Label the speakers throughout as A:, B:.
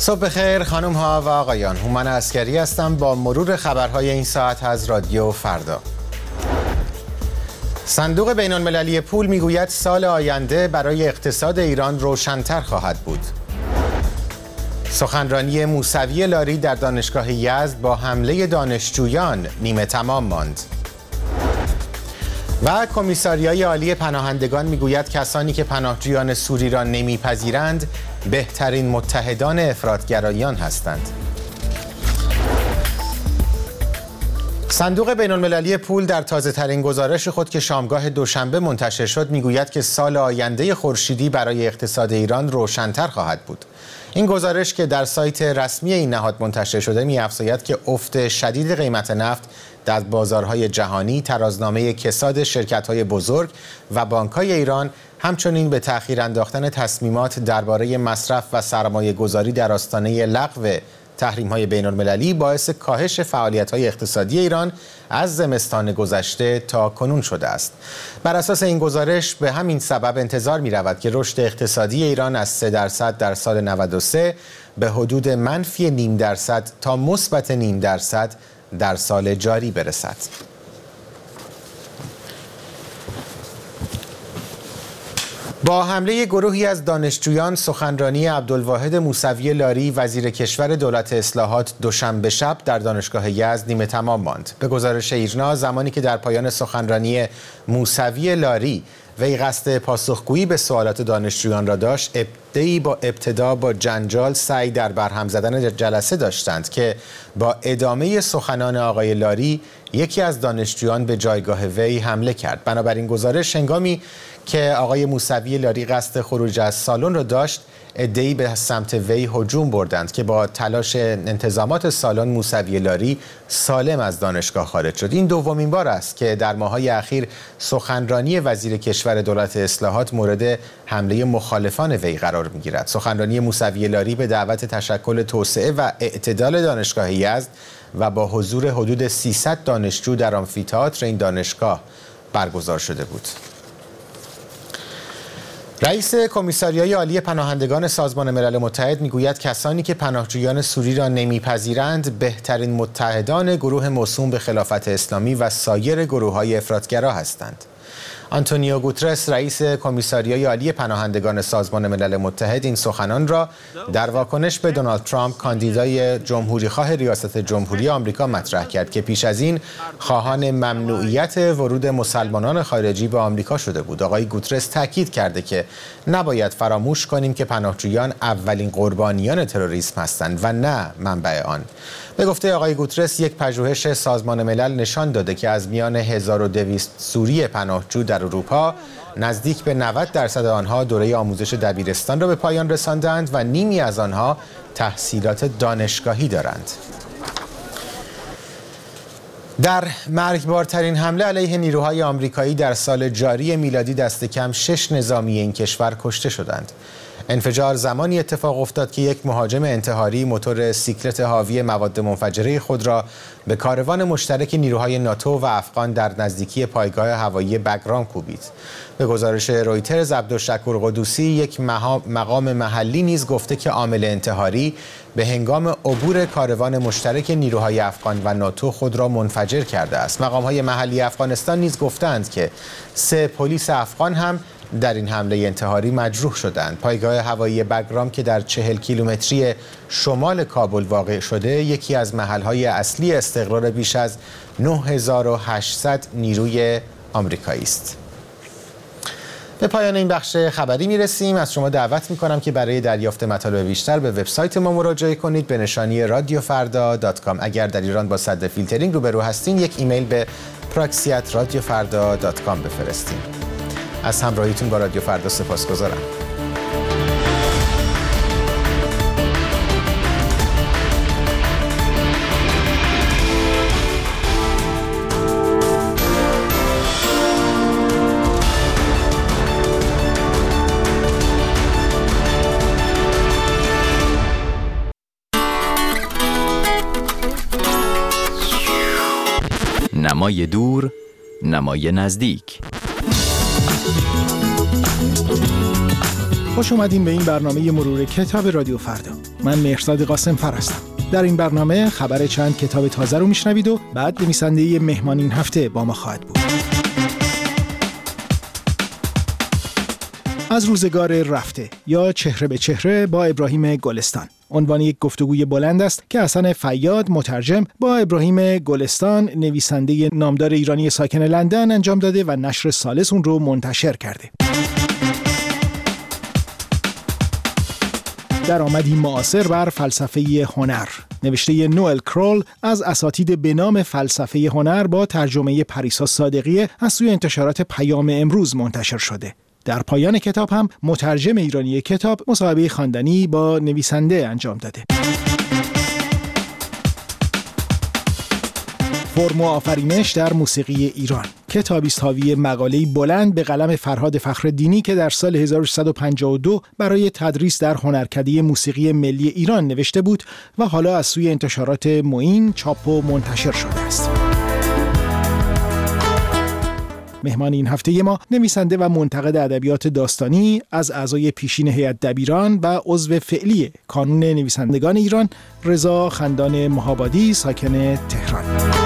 A: صبح بخیر خانم ها و آقایان، هومن عسکری هستم با مرور خبرهای این ساعت از رادیو فردا. صندوق بین‌المللی پول میگوید سال آینده برای اقتصاد ایران روشن‌تر خواهد بود. سخنرانی موسوی لاری در دانشگاه یزد با حمله دانشجویان نیمه تمام ماند. و کمیساریای عالی پناهندگان میگوید کسانی که پناهجویان سوری را نمیپذیرند بهترین متحدان افراط‌گرایان هستند. صندوق بین‌المللی پول در تازه‌ترین گزارش خود که شامگاه دوشنبه منتشر شد میگوید که سال آینده خورشیدی برای اقتصاد ایران روشن‌تر خواهد بود. این گزارش که در سایت رسمی این نهاد منتشر شده می‌افزاید که افت شدید قیمت نفت در بازارهای جهانی، ترازنامه کساد شرکت‌های بزرگ و بانک‌های ایران، همچنین به تأخیر انداختن تصمیمات درباره مصرف و سرمایه‌گذاری در آستانه لغو تحریم‌های بین‌المللی باعث کاهش فعالیت‌های اقتصادی ایران از زمستان گذشته تا کنون شده است. بر اساس این گزارش به همین سبب انتظار می‌رود که رشد اقتصادی ایران از 3% در سال 93 به حدود منفی 0.5% تا مثبت 0.5% در سال جاری برسد. با حمله گروهی از دانشجویان سخنرانی عبدالواحد موسوی لاری وزیر کشور دولت اصلاحات دوشنبه شب در دانشگاه یزد نیمه تمام ماند. به گزارش ایرنا زمانی که در پایان سخنرانی موسوی لاری وی قصد پاسخگویی به سوالات دانشجویان را داشت، ابتدا با جنجال سعی در برهم زدن جلسه داشتند که با ادامه سخنان آقای لاری یکی از دانشجویان به جایگاه وی حمله کرد. بنابراین گزارش هنگامی که آقای موسوی لاری قصد خروج از سالن را داشت، عده‌ای به سمت وی هجوم بردند که با تلاش انتظامات سالن موسوی لاری سالم از دانشگاه خارج شد. این دومین بار است که در ماه‌های اخیر سخنرانی وزیر کشور دولت اصلاحات مورد حمله مخالفان وی قرار می‌گیرد. سخنرانی موسوی لاری به دعوت تشکل توسعه و اعتدال دانشگاه یزد و با حضور حدود 300 دانشجو در آمفی‌تئاتر این دانشگاه برگزار شده بود. رئیس کمیساریای عالی پناهندگان سازمان ملل متحد میگوید کسانی که پناهجویان سوری را نمیپذیرند بهترین متحدان گروه موسوم به خلافت اسلامی و سایر گروه‌های افراط‌گرا هستند. آنتونیو گوترس رئیس کمیساریای عالی پناهندگان سازمان ملل متحد این سخنان را در واکنش به دونالد ترامپ کاندیدای جمهوریخواه ریاست جمهوری آمریکا مطرح کرد که پیش از این خواهان ممنوعیت ورود مسلمانان خارجی به آمریکا شده بود. آقای گوترس تاکید کرده که نباید فراموش کنیم که پناهجویان اولین قربانیان تروریسم هستند و نه منبع آن. به گفته آقای گوترس یک پژوهش سازمان ملل نشان داده که از میان 1200 سوری پناهجو در اروپا نزدیک به 90% آنها دوره آموزش دبیرستان را به پایان رساندند و نیمی از آنها تحصیلات دانشگاهی دارند. در مرگبارترین حمله علیه نیروهای آمریکایی در سال جاری میلادی دست کم 6 نظامی این کشور کشته شدند. انفجار زمانی اتفاق افتاد که یک مهاجم انتحاری موتور سیکلت حاوی مواد منفجره خود را به کاروان مشترک نیروهای ناتو و افغان در نزدیکی پایگاه هوایی بگرام کوبید. به گزارش رویترز عبدالشکور قدوسی یک مقام محلی نیز گفته که عامل انتحاری به هنگام عبور کاروان مشترک نیروهای افغان و ناتو خود را منفجر کرده است. مقام‌های محلی افغانستان نیز گفتند که 3 پلیس افغان هم در این حمله انتحاری مجروح شدند. پایگاه هوایی بگرام که در 40 کیلومتری شمال کابل واقع شده، یکی از محل‌های اصلی استقرار بیش از 9800 نیروی آمریکایی است. به پایان این بخش خبری میرسیم. از شما دعوت میکنم که برای دریافت مطالب بیشتر به وبسایت ما مراجعه کنید به نشانی radiofarda.com. اگر در ایران با سد فیلترینگ روبرو هستین یک ایمیل به proxy@radiofarda.com بفرستین. از همراهیتون با رادیو فردا سپاسگزارم.
B: نمای دور، نمای نزدیک.
C: خوش اومدین به این برنامه مرور کتاب رادیو فردا. من مهرزاد قاسم‌فر هستم. در این برنامه خبر چند کتاب تازه رو میشنوید و بعد نویسنده مهمان این هفته با ما خواهد بود. از روزگار رفته یا چهره به چهره با ابراهیم گلستان عنوان یک گفتگوی بلند است که حسن فیاد مترجم با ابراهیم گلستان نویسنده نامدار ایرانی ساکن لندن انجام داده و نشر ثالث اون رو منتشر کرده. درآمدی معاصر بر فلسفه هنر، نوشته نوئل کرول از اساتید به نام فلسفه هنر با ترجمه پریسا صادقی از سوی انتشارات پیام امروز منتشر شده. در پایان کتاب هم مترجم ایرانی کتاب مصاحبه خواندنی با نویسنده انجام داده. فرم و آفرینش در موسیقی ایران، کتابی است حاوی مقاله‌ای بلند به قلم فرهاد فخرالدینی که در سال 1352 برای تدریس در هنرکده موسیقی ملی ایران نوشته بود و حالا از سوی انتشارات معین چاپ و منتشر شده است. مهمان این هفته ما نویسنده و منتقد ادبیات داستانی، از اعضای پیشین هیئت دبیران و عضو فعلی کانون نویسندگان ایران، رضا خندان مهابادی ساکن تهران.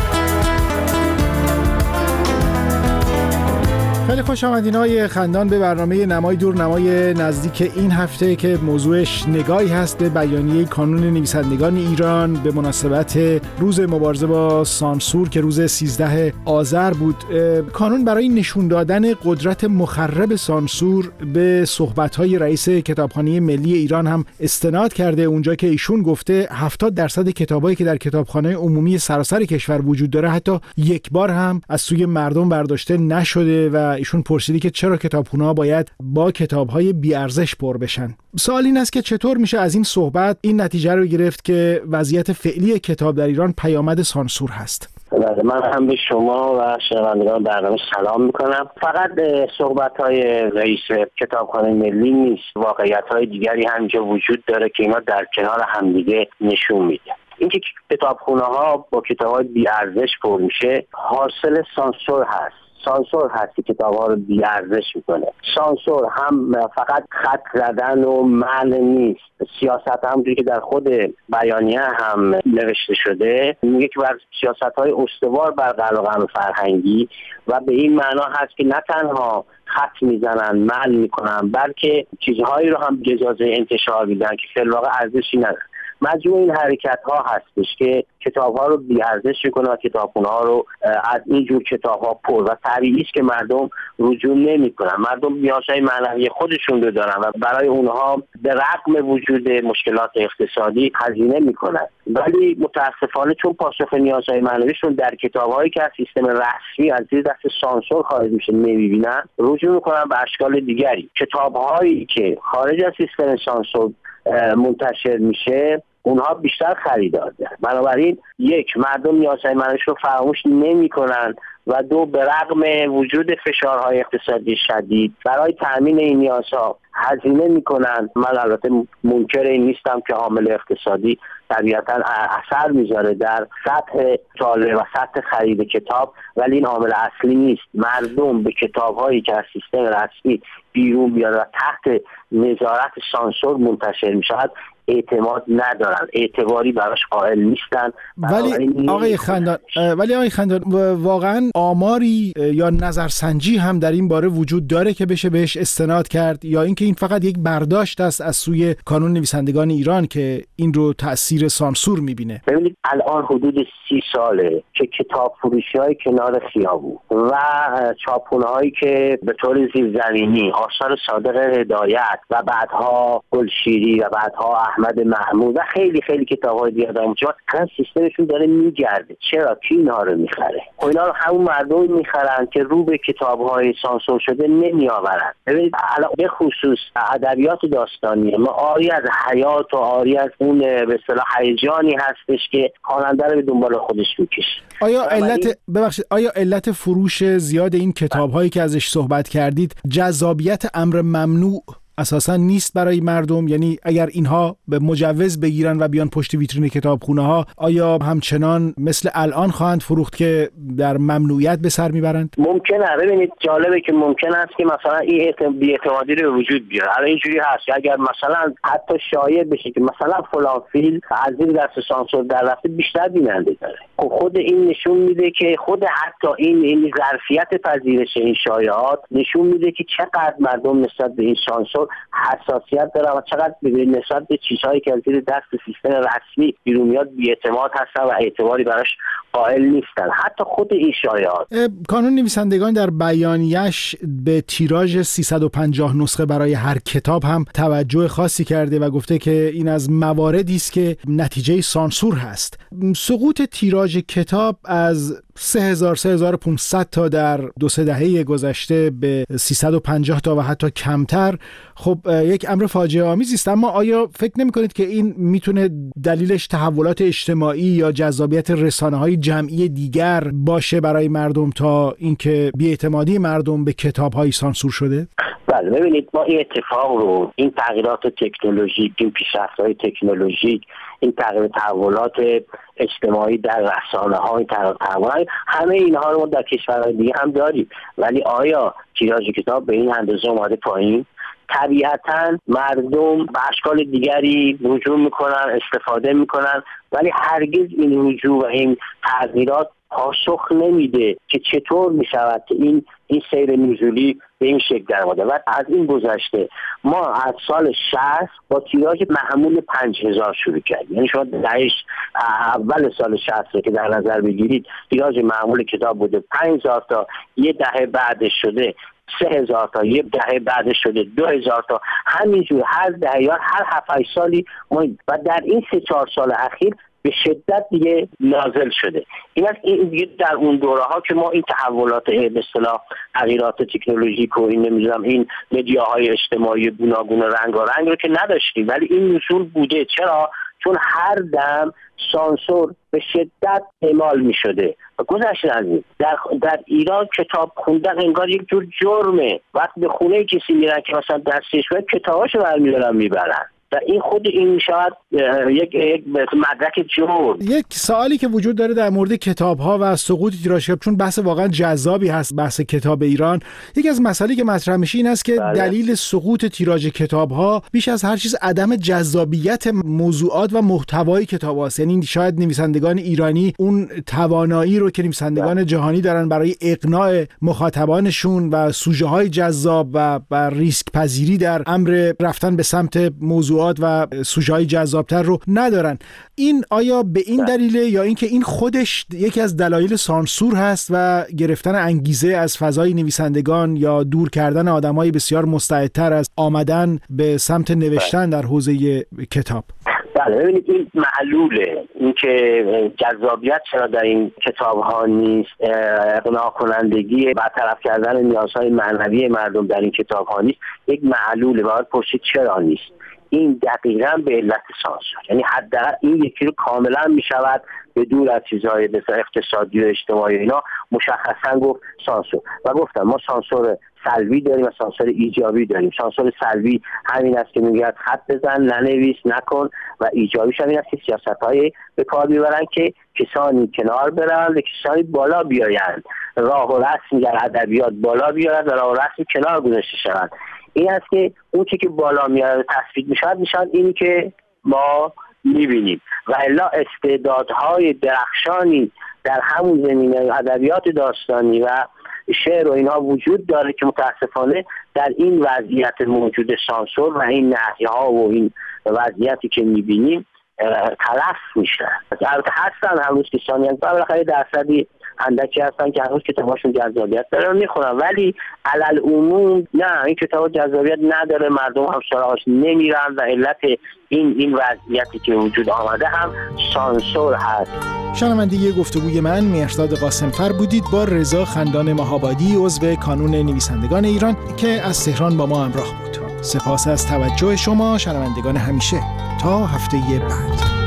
C: خیلی خوش آمدین آقای خندان به برنامه نمای دور نمای نزدیک این هفته که موضوعش نگاهی هست به بیانیه کانون نویسندگان ایران به مناسبت روز مبارزه با سانسور که روز 13 آذر بود. کانون برای نشون دادن قدرت مخرب سانسور به صحبت‌های رئیس کتابخانه ملی ایران هم استناد کرده، اونجا که ایشون گفته 70% کتابایی که در کتابخانه عمومی سراسر کشور وجود داره حتی یک بار هم از سوی مردم برداشته نشده و ایشون پرسیدی که چرا کتابخونه‌ها باید با کتاب‌های بی‌ارزش پر بشن. سوال این است که چطور میشه از این صحبت این نتیجه رو گرفت که وضعیت فعلی کتاب در ایران پیامد سانسور هست؟
D: من هم به شما و شنوندگان برنامه سلام میکنم. فقط صحبت‌های رئیس کتابخانه ملی نیست، واقعیت‌های دیگری همینجا وجود داره که اینا در کنار همدیگه نشون میده. اینکه کتابخونه‌ها با کتاب‌های بی‌ارزش پر میشه حاصل سانسور هست. سانسور هست که کتاب‌ها رو بی‌ارزش میکنه. سانسور هم فقط خط زدن و منع نیست، سیاست همونجوری که در خود بیانیه هم نوشته شده میگه که بر سیاست‌های استوار بر قلمرو فرهنگی و به این معنا هست که نه تنها خط میزنن منع میکنن بلکه چیزهایی رو هم اجازه انتشار میدن که فی الواقع ارزشی نداره. مجموع این حرکت ها هستش که کتاب ها رو بی‌ارزش میکنه و کتابخونه ها رو از این جور کتاب ها پر و طبیعی است که مردم رجوع نمیکنن. مردم نیازهای معنوی خودشون رو دارن و برای اونها به رغم وجود مشکلات اقتصادی هزینه میکنن، ولی متاسفانه چون پاسخ نیازهای معنویشون در کتاب هایی که از سیستم رسمی از زیر دست سانسور خارج میشه نمیبینن، رجوع میکنن به اشکال دیگری. کتاب هایی که خارج از سیستم سانسور منتشر میشه اونها بیشتر خریدار دارن. بنابراین یک، مردم نیازهای معنویش رو فراموش نمی‌کنن و دو، به رغم وجود فشارهای اقتصادی شدید برای تأمین این نیازها هزینه میکنن. من البته منکر این نیستم که عامل اقتصادی طبیعتاً اثر میذاره در سطح مطالعه و سطح خرید کتاب، ولی این عامل اصلی نیست. مردم به کتاب‌هایی که از سیستم رسمی بیرون بیاد و تحت نظارت سانسور منتشر میشود اعتماد ندارن، اعتباری براش قائل نیستن.
C: ولی آقای خندان واقعا آماری یا نظرسنجی هم در این باره وجود داره که بشه بهش استناد کرد، یا اینکه این فقط یک برداشت است از سوی کانون نویسندگان ایران که این رو تأثیر سانسور میبینه؟
D: ببینید الان حدود 30 ساله که کتاب فروشی‌های کنار خیابون و چاپخونه‌هایی که به طور زیرزمینی آثار صادق هدایت و بعدها گلشیری و بعدها احمد محمود و خیلی خیلی کتاب‌های دیگه دارن، چون الان سیستمشون داره میگرده. چرا؟ کی اینا رو میخره؟ اینا رو همون مردم میخرن که رو به کتاب‌های سانسور شده نمیآورن. ببینید الان به خصوص ادبیات داستانی ما آری از حیات و آری از اون به اصطلاح هیجانی هستش که خواننده رو به دنبال خودش میکشه.
C: آیا علت فروش زیاد این کتاب‌هایی که ازش صحبت کردید جذابیت امر ممنوع اساسا نیست برای مردم؟ یعنی اگر اینها به مجوز بگیرن و بیان پشت ویترین کتابخونه ها، آیا همچنان مثل الان خواهند فروخت که در ممنوعیت به سر میبرند؟
D: ممکنه. ببینید جالبه که ممکن است که مثلا این بی‌اعتمادی رو وجود بیاره. الان اینجوری هست اگر مثلا حتی شایع بشه که مثلا فلان فیلم از زیر دست سانسور در رفته، بیشتر بیننده داره. خود این نشون میده که خود حتی این ظرفیت پذیرش این شایعات نشون میده که چقدر مردم نسبت به این سانسور حساسیت دارن و چقدر نسبت به چیزهایی که از زیر دست سیستم رسمی بیرون میاد بی‌اعتماد هستن و اعتباری براش قائل نیستن. حتی خود این شایعات.
C: کانون نویسندگان در بیانیه‌اش به تیراژ 350 نسخه برای هر کتاب هم توجه خاصی کرده و گفته که این از مواردی است که نتیجه سانسور هست. سقوط تیراژ کتاب از 3500 تا در 2-3 دهه گذشته به 350 تا و حتی کمتر، خب یک امر فاجعه آمیزی است. اما آیا فکر نمی‌کنید که این میتونه دلیلش تحولات اجتماعی یا جذابیت رسانه‌های جمعی دیگر باشه برای مردم تا اینکه بی‌اعتمادی مردم به کتاب‌های سانسور شده؟
D: بله، ببینید ما این اتفاق رو، این تغییرات تکنولوژیک، این پیشرفت‌های تکنولوژیک، این تحولات اجتماعی در رسانه‌ها، این تحولات، همه اینها رو ما در کشورهای دیگه هم داریم. ولی آیا تیراژ کتاب به این اندازه اومده پایین؟ طبیعتاً مردم به اشکال دیگری رجوع میکنن، استفاده میکنن، ولی هرگز این رجوع و این تغییرات پاسخ نمیده که چطور میشود که این سیر نزولی به این شکل در اومده. و از این گذشته ما از سال 60 با تیراژ معمول 5000 شروع کردیم. یعنی شما دهه اول سال 60 که در نظر بگیرید، تیراژ معمول کتاب بوده 5000 تا، یه دهه بعدش شده 3000 تا، یه دهه بعدش شده 2000 تا، همینجور هر دهه یا هر 7-8 سالی ما، و در این 3-4 سال اخیر به شدت دیگه نازل شده. این از این دیگه در اون دوره ها که ما این تحولات به اصطلاح تغییرات تکنولوژیک و این نمیدونم این مدیاهای اجتماعی گوناگون رنگارنگ رو که نداشتیم، ولی این نزول بوده. چرا؟ چون هر دم سانسور به شدت اعمال می شده. و گذشته از این در ایران کتاب خوندن انگار یک جور جرمه. وقتی به خونه کسی میرن که مثلا دستش باید کتاباشو برمیدارن میبرن، و این خود این میشود یک مدرک جرم.
C: یک سوالی که وجود داره در مورد کتاب‌ها و سقوط تیراژ کتاب، چون بحث واقعا جذابی هست بحث کتاب ایران، یکی از مسائلی که مطرح میشه این است که دلیل سقوط تیراژ کتاب‌ها بیش از هر چیز عدم جذابیت موضوعات و محتوای کتاب‌هاست. یعنی شاید نویسندگان ایرانی اون توانایی رو که نویسندگان جهانی دارن برای اقناع مخاطبانشون و سوژه‌های جذاب و ریسک پذیری در امر رفتن به سمت موضوع و سوژه‌های جذابتر رو ندارن. این آیا به این دلیله یا اینکه این خودش یکی از دلایل سانسور هست و گرفتن انگیزه از فضای نویسندگان یا دور کردن آدمای بسیار مستعدتر از آمدن به سمت نوشتن در حوزه کتاب؟
D: بله، ببینید این معلوله، اینکه جذابیت چرا در این کتاب ها نیست، اقناع کنندگی برطرف کردن نیازهای معنوی مردم در این کتاب ها نیست، یک معلوله. باید پرسید چرا نیست. این دقیقاً به علت سانسور، یعنی حداقل این یکی رو کاملا میشود به دور از چیزهای مثل اقتصادی و اجتماعی اینا مشخصاً گفت سانسور. و گفتم ما سانسور سلبی داریم و سانسور ایجابی داریم. سانسور سلبی همین است که میگه خط بزن، ننویس، نکن، و ایجابیش همین است که سیاست‌های به کار میبرن که کسانی کنار برن و کسانی بالا بیایند، راه و رسم در ادبیات بالا بیارن و راه و رسم کنار گذاشته شوند. این است که اون چیزی که بالا میاد تصفیه میشود اینی که ما میبینیم، و الا استعدادهای درخشانی در همون زمینه ادبیات داستانی و شعر و اینها وجود داره که متاسفانه در این وضعیت موجود سانسور و این نهی‌ها و این وضعیتی که میبینیم تلف میشن. البته هستن هنوز کسانی هستن، بالاخره درصدی اندکی هستن که هنوز کتاباشون جذابیت داره میخونن، ولی علل عموم نه، این کتاب جذابیت نداره، مردم هم سراغش نمیرن و علت این وضعیتی که وجود آمده هم سانسور هست.
C: شنونده گفتگوی من مهرداد قاسمفر بودید با رضا خندان مهابادی، عضو کانون نویسندگان ایران که از تهران با ما همراه بود. سپاس از توجه شما شنوندگان همیشه. تا هفته بعد.